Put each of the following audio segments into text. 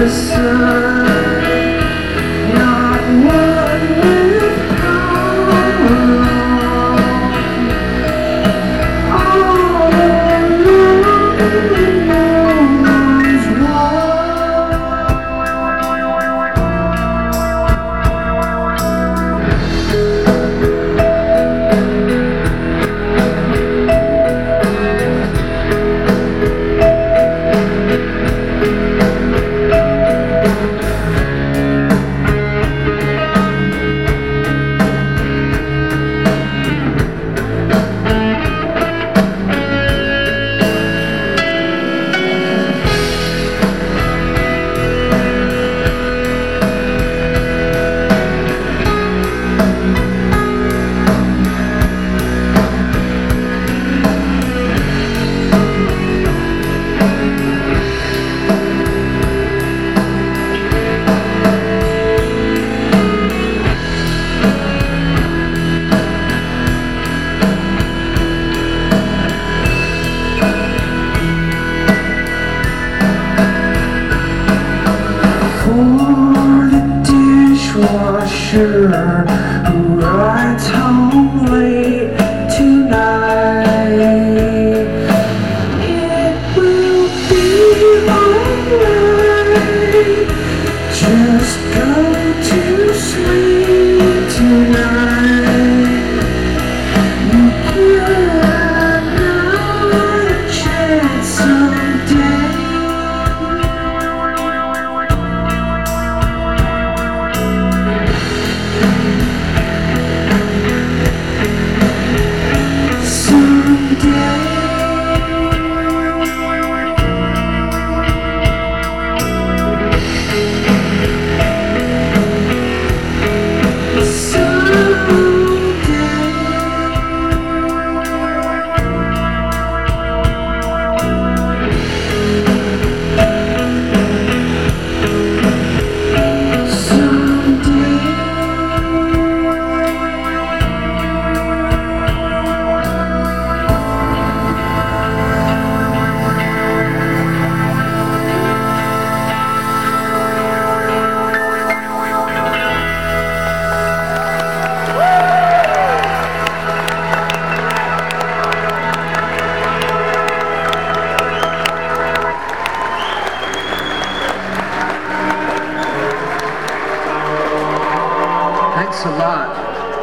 the sun, not one with power, all alone in no one's dishwasher who rides home late tonight. It will be alright. Just go to sleep tonight. You get another chance someday. Thanks a lot.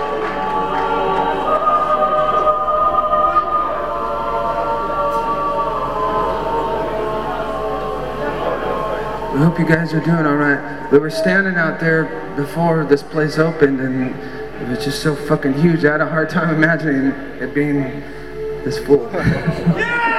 I hope you guys are doing all right. We were standing out there before this place opened, and it was just so fucking huge. I had a hard time imagining it being this full. Yeah!